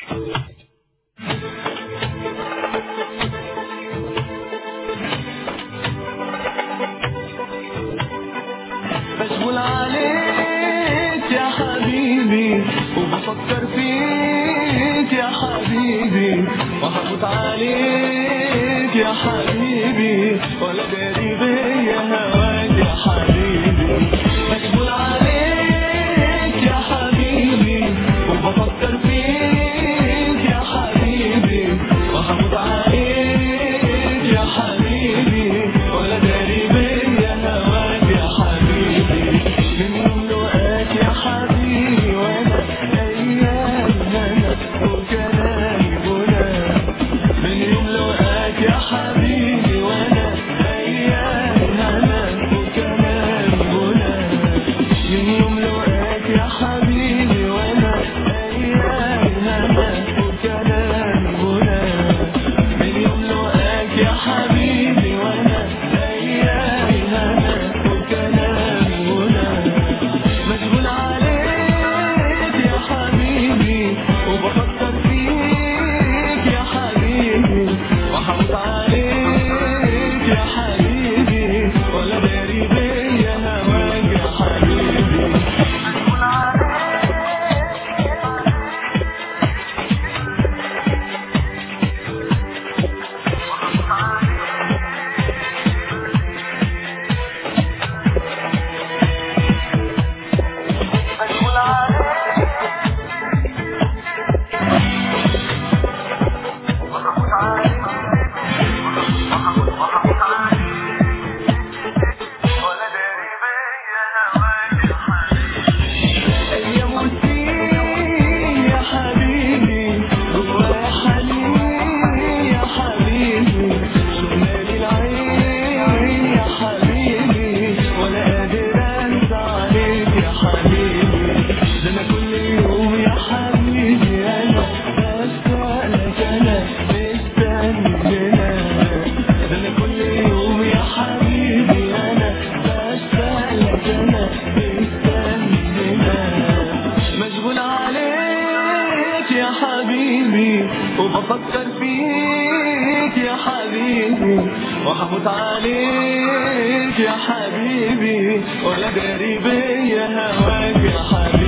مشغول عليك يا حبيبي وبفكر فيك يا حبيبي وهموت عليك يا حبيبي ولا داري بيا هواك يا حبيبي. مشغول عليك يا حبيبي وبفكر فيك يا حبيبي وهموت عليك يا حبيبي ولا داري بيا هواك يا حبيبي. من يوم لقاك يا حبيبي وانا ايام هنا وكلامي غنى. من يوم لقاك يا حبيبي وانا ايام هنا وكلامي غنى. من يوم لقاك يا حبيبي وانا ايام هنا وكلامي غنى. من يوم لقاك يا حبيبي وانا ايام هنا وكلامي غنى. مشغول عليك يا حبيبي وبفكر فيك يا حبيبي وحوط عليك يا حبيبي ولا داري بيا هواك يا حبيبي. مشغول عليك يا حبيبي وبفكر فيك يا حبيبي وحموت عليك يا حبيبي ولا داري بيا هواك يا حبيبي.